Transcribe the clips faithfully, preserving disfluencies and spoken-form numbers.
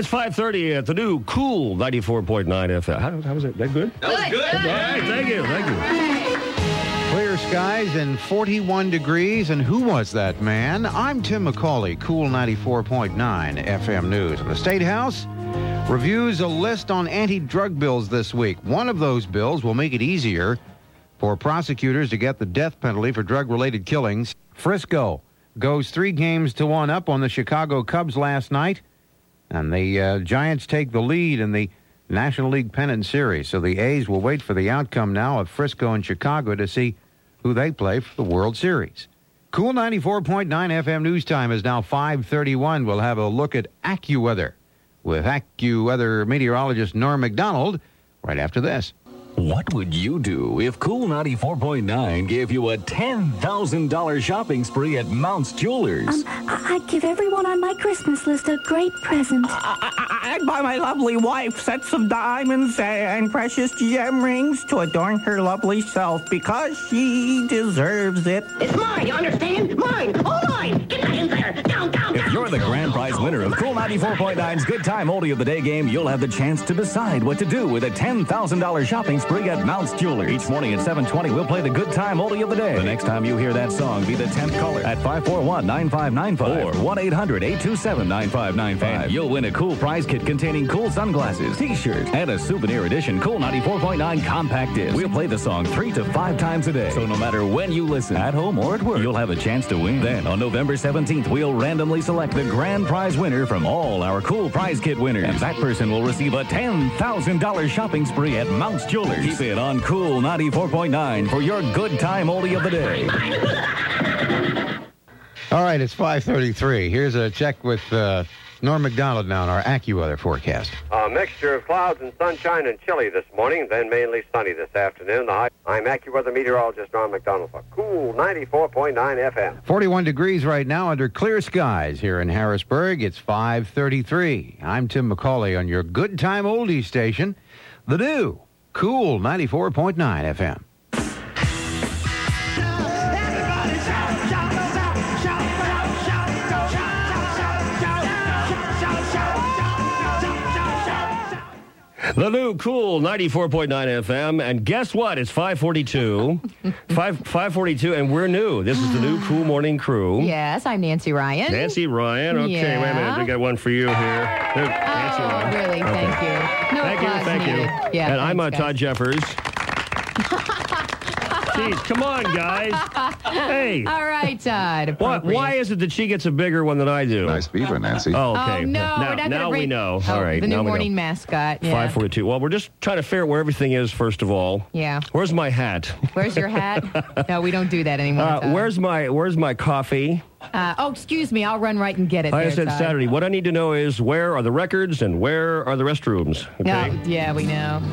It's five thirty at the new Cool ninety-four point nine F M. How, how was it? That good? That was good. All right, thank you, thank you. Clear skies and forty-one degrees. And who was that man? I'm Tim McCauley, Cool ninety-four point nine F M News. The State House reviews a list on anti-drug bills this week. One of those bills will make it easier for prosecutors to get the death penalty for drug-related killings. Frisco goes three games to one up on the Chicago Cubs last night, and the uh, Giants take the lead in the National League Pennant Series. So the A's will wait for the outcome now of Frisco and Chicago to see who they play for the World Series. Cool ninety-four point nine F M News Time is now five thirty-one. We'll have a look at AccuWeather with AccuWeather meteorologist Norm Macdonald right after this. What would you do if Cool ninety-four point nine gave you a ten thousand dollars shopping spree at Mount's Jewelers? Um, I- I'd give everyone on my Christmas list a great present. I- I- I'd buy my lovely wife sets of diamonds and precious gem rings to adorn her lovely self because she deserves it. It's mine, you understand? Mine, all mine. Get back in there. Down, down, If down. you're the grand prize winner of Cool ninety-four point nine's Good Time Oldie of the Day game, you'll have the chance to decide what to do with a ten thousand dollars shopping spree at Mount's Jewelers. Each morning at seven twenty, we'll play the Good Time Oldie of the Day. The next time you hear that song, be the tenth caller at five four one, nine five nine five or one eight hundred, eight two seven, nine five nine five. And you'll win a cool prize kit containing cool sunglasses, t-shirts, and a souvenir edition Cool ninety-four point nine compact disc. We'll play the song three to five times a day. So no matter when you listen, at home or at work, you'll have a chance to win. Then on November seventeenth, we'll randomly select the grand prize winner from all our cool prize kit winners. And that person will receive a ten thousand dollars shopping spree at Mount's Jewelers. Keep it on Cool ninety-four point nine for your Good Time Oldie of the Day. All right, it's five thirty-three. Here's a check with uh, Norm Macdonald now on our AccuWeather forecast. A mixture of clouds and sunshine and chilly this morning, then mainly sunny this afternoon. The high, I'm AccuWeather meteorologist Norm Macdonald for Cool ninety-four point nine F M. forty-one degrees right now under clear skies here in Harrisburg. It's five thirty-three. I'm Tim McCauley on your Good Time Oldie station, the new Cool ninety-four point nine F M. The new Cool ninety-four point nine F M, and guess what? It's five forty-two. five, five forty-two, and we're new. This is the new Cool Morning Crew. Yes, I'm Nancy Ryan. Nancy Ryan. Okay, Yeah. wait a minute. We got one for you here. There, Nancy Oh, Ryan. really? Okay. Thank you. No Thank you, applause thank you. needed. Yeah, and I'm uh, thanks, Todd Jeffers. Jeez, come on, guys. Hey. All right, Todd. Why, why is it that she gets a bigger one than I do? Nice beaver, Nancy. Oh, okay. Oh, no. Now, we're not now gonna we bring- know. Oh, All right. The new now we morning know. mascot. Yeah. five forty-two. Well, we're just trying to figure out where everything is, first of all. Yeah. Where's my hat? Where's your hat? No, we don't do that anymore. Uh, Todd. where's my Where's my coffee? Uh, oh, excuse me. I'll run right and get it. Like I there, said Todd. Saturday. What I need to know is where are the records and where are the restrooms? Okay. No, yeah, we know.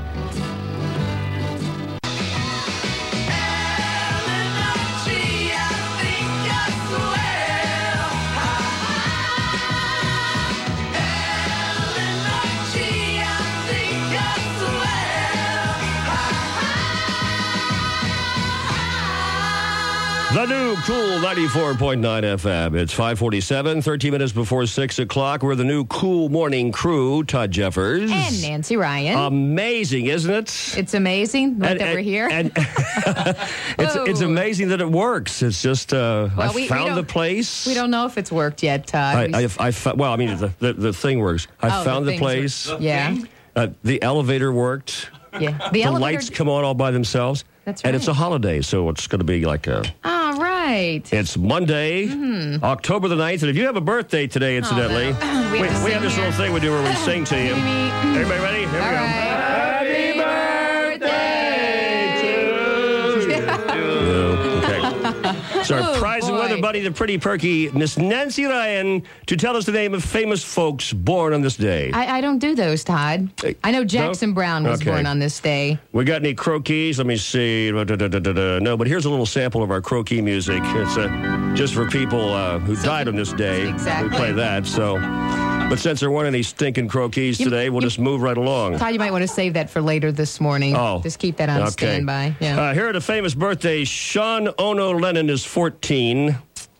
The new Cool ninety-four point nine F M. It's five forty-seven, thirteen minutes before six o'clock. We're the new Cool Morning Crew, Todd Jeffers. And Nancy Ryan. Amazing, isn't it? It's amazing that And- we're and- here. And it's, it's Whoa. amazing that it works. It's just, uh, Well, I we- we found don't- the place. we don't know if it's worked yet, Todd. I, We- I, I, fo- well, I mean, the, the, the thing works. I Oh, the found the, things place. work. Yeah. Uh, the elevator worked. Yeah. The, The, elevator. lights come on all by themselves. That's And it's a right. holiday, so it's going to be like a... All right. It's Monday, October the ninth, and if you have a birthday today, incidentally, Oh, no. we, We have to we sing have this here. little thing we do where we sing to you. Me. Everybody ready? Here we All go. right. Happy birthday to you. Okay. So our Oh, prize and boy. weather buddy, the pretty perky Miss Nancy Ryan, to tell us the name of famous folks born on this day. I, I don't do those, Todd. I know Jackson No? Brown was Okay. born on this day. We got any croquis? Let me see. Da, da, da, da, da. No, but here's a little sample of our croquis music. It's uh, just for people uh, who died on this day. Exactly. We play that. So, but since there weren't any stinking croquis You- today, we'll you- just move right along. Todd, you might want to save that for later this morning. Oh, Just keep that on okay. standby. Yeah. Uh, here are the famous birthdays. Sean Ono Lennon is fourteen.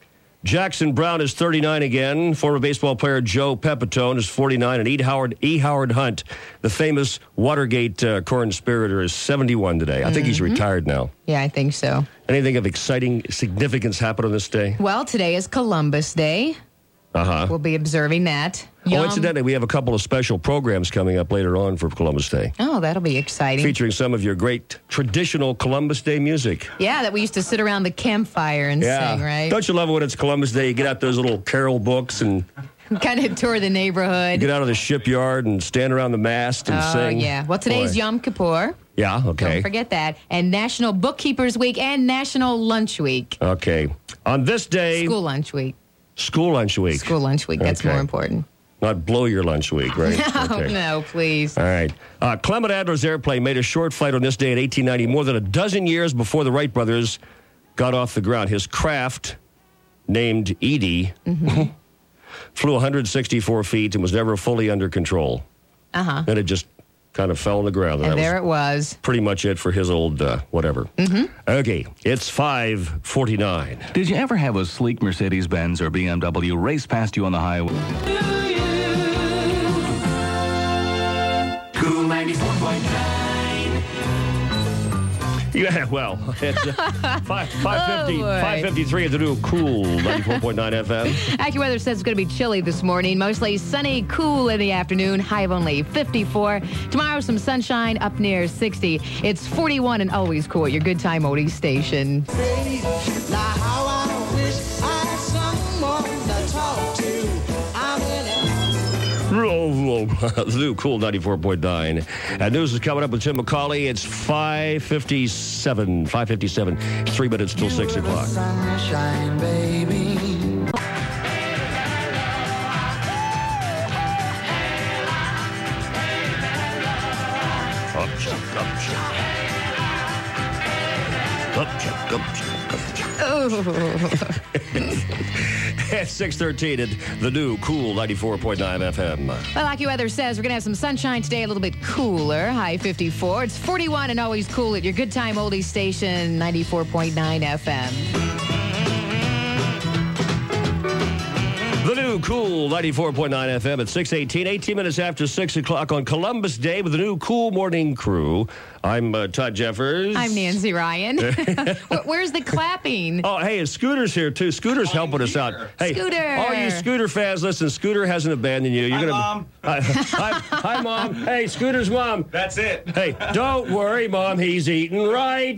Jackson Brown is thirty-nine again. Former baseball player Joe Pepitone is forty-nine. And E. Howard, E. Howard Hunt, the famous Watergate uh, conspirator, is seventy-one today. I think mm-hmm. he's retired now. Yeah, I think so. Anything of exciting significance happened on this day? Well, today is Columbus Day. Uh-huh. We'll be observing that. Yum. Oh, incidentally, we have a couple of special programs coming up later on for Columbus Day. Oh, that'll be exciting. Featuring some of your great traditional Columbus Day music. Yeah, that we used to sit around the campfire and yeah. sing, right? Don't you love it when it's Columbus Day? You get out those little carol books and... kind of tour the neighborhood. Get out of the shipyard and stand around the mast and oh, sing. Oh, yeah. Well, today's Boy. Yom Kippur. Yeah, okay. Don't forget that. And National Bookkeepers Week and National Lunch Week. Okay. On this day... School Lunch Week. School Lunch Week. School Lunch Week. That's okay. More important. Not blow your lunch week, right? No, okay. no, please. All right. Uh, Clement Adler's airplane made a short flight on this day in eighteen ninety, more than a dozen years before the Wright brothers got off the ground. His craft, named Edie, mm-hmm. flew one hundred sixty-four feet and was never fully under control. Uh-huh. Then it just kind of fell on the ground. And, and there it was. Pretty much it for his old uh, whatever. Mm-hmm. Okay, it's five forty-nine. Did you ever have a sleek Mercedes-Benz or B M W race past you on the highway? Cool ninety-four point nine. Yeah, well, it's uh, five, five fifty, oh, five fifty-three at the new Cool ninety-four point nine F M. AccuWeather says it's going to be chilly this morning. Mostly sunny, cool in the afternoon. High of only fifty-four. Tomorrow, some sunshine up near sixty. It's forty-one and always cool at your Good Time Oldies station. Now how I wish I had someone to talk to. The new Cool ninety-four point nine. And news is coming up with Tim McCauley. It's five fifty-seven. five fifty-seven. Three minutes till six o'clock. Sunshine, baby. At six thirteen at the new Cool ninety-four point nine F M. Well, AccuWeather says we're going to have some sunshine today, a little bit cooler. High fifty-four. It's forty-one and always cool at your Good Time Oldies station, ninety-four point nine F M. The new Cool ninety-four point nine F M at six eighteen, eighteen minutes after six o'clock on Columbus Day with the new Cool Morning Crew. I'm uh, Todd Jeffers. I'm Nancy Ryan. Where's the clapping? Oh, hey, and Scooter's here, too. Scooter's oh, helping us out. Hey, Scooter. All you Scooter fans, listen, Scooter hasn't abandoned you. You're Hi, gonna, Mom. Hi, hi, hi, Mom. Hey, Scooter's mom. That's it. Hey, don't worry, Mom. He's eating right.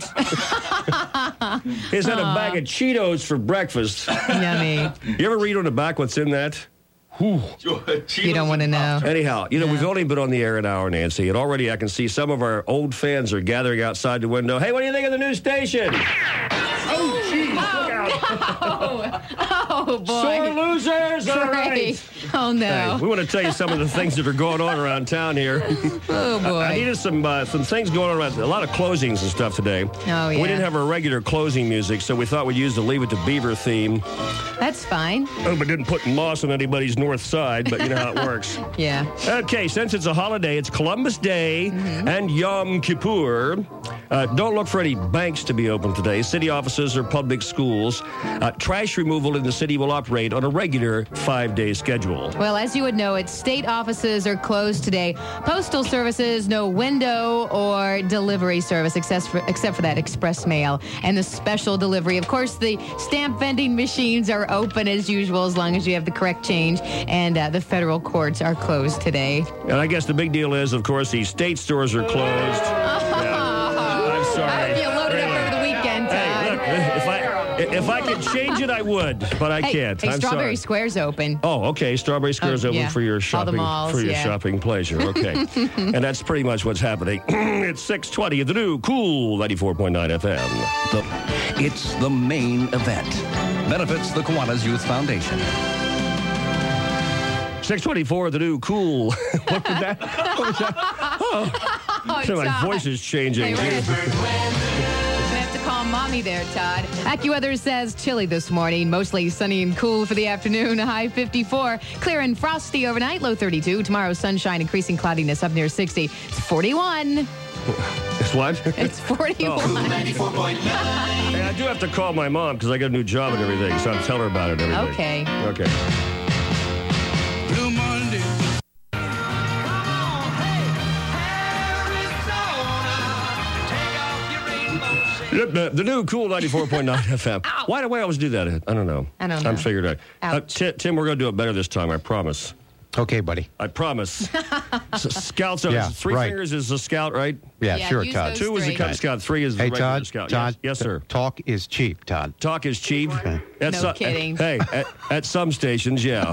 He's had a bag of Cheetos for breakfast. Yummy. You ever read on the back what's in that? Whew. You don't want to know. Anyhow, you know, no. we've only been on the air an hour, Nancy, and already I can see some of our old fans are gathering outside the window. Hey, what do you think of the new station? Oh, jeez, look out. No. Oh, boy. Sore losers, all right. Oh, no. Hey, we want to tell you some of the things that are going on around town here. Oh, boy. I, I needed some uh, some things going on around, a lot of closings and stuff today. Oh, yeah. We didn't have our regular closing music, so we thought we'd use the Leave It to Beaver theme. That's fine. Oh, but didn't put moss on anybody's north side, but you know how it works. Yeah. Okay, since it's a holiday, it's Columbus Day mm-hmm. and Yom Kippur. Uh, don't look for any banks to be open today. City offices or public schools. Uh, trash removal in the city will operate on a regular five-day schedule. Well, as you would know, it state offices are closed today. Postal services, no window or delivery service except for, except for that express mail and the special delivery. Of course, the stamp vending machines are open as usual as long as you have the correct change, and uh, the federal courts are closed today. And I guess the big deal is, of course, the state stores are closed. Oh, yeah. I'm sorry. I hope you loaded up over the weekend, Todd. Hey, look, if I if I could change it, I would, but I hey, can't. Hey, I'm Strawberry sorry. Square's open. Oh, okay. Strawberry Square's oh, open yeah. for your shopping malls, for your yeah. shopping pleasure. Okay, and that's pretty much what's happening. It's six twenty at the new Cool ninety-four point nine F M. The, it's the main event. Benefits the Kiwanis Youth Foundation. six twenty-four, the new Cool. What was that? What was that? Oh, oh so my voice is changing. Hey, have to call mommy there, Todd. AccuWeather says chilly this morning, mostly sunny and cool for the afternoon, high fifty-four. Clear and frosty overnight, low thirty-two. Tomorrow, sunshine, increasing cloudiness up near sixty. It's forty-one. It's what? It's forty-one. Oh. ninety-four point nine. Hey, I do have to call my mom because I got a new job and everything, so I'll tell her about it and everything. Okay. Okay. Blue Monday. Yep, the, the new cool ninety-four point nine F M. Why do I always do that? I don't know. I don't know. I'm figured out. Uh, Ti- Tim, we're going to do it better this time, I promise. Okay, buddy. I promise. S- Scouts, Yeah, three right. fingers is a scout, right? Yeah, Yeah, sure, use Todd. those Two is a three. Cub Scout, three is the Hey, regular Todd. scout. Todd. Yes, yes, sir. Talk is cheap, Todd. Talk is cheap. At No so- kidding. Hey, at, at some stations, yeah.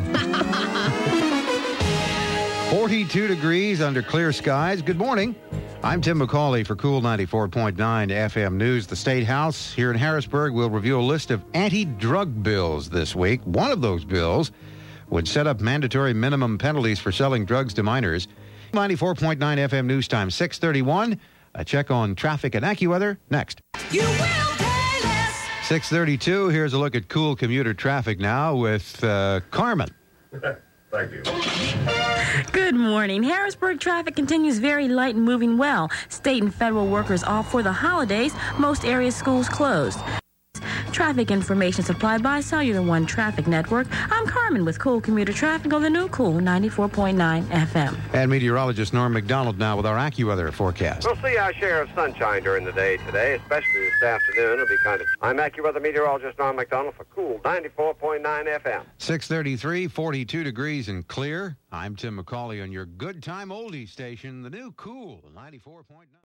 forty-two degrees under clear skies. Good morning. I'm Tim McCauley for Cool ninety-four point nine F M News. The State House here in Harrisburg will review a list of anti-drug bills this week. One of those bills would set up mandatory minimum penalties for selling drugs to minors. ninety-four point nine F M News time, six thirty-one. A check on traffic and AccuWeather next. You will pay less. six thirty-two. Here's a look at cool commuter traffic now with uh, Carmen. Thank you. Good morning. Harrisburg traffic continues very light and moving well. State and federal workers off for the holidays. Most area schools closed. Traffic information supplied by Cellular One Traffic Network. I'm Carmen with Cool Commuter Traffic on the new Cool ninety-four point nine F M. And meteorologist Norm McDonald now with our AccuWeather forecast. We'll see our share of sunshine during the day today, especially this afternoon. It'll be kind of... I'm AccuWeather meteorologist Norm McDonald for Cool ninety-four point nine F M. six thirty-three, forty-two degrees and clear. I'm Tim McCauley on your good time oldie station, the new Cool ninety-four point nine.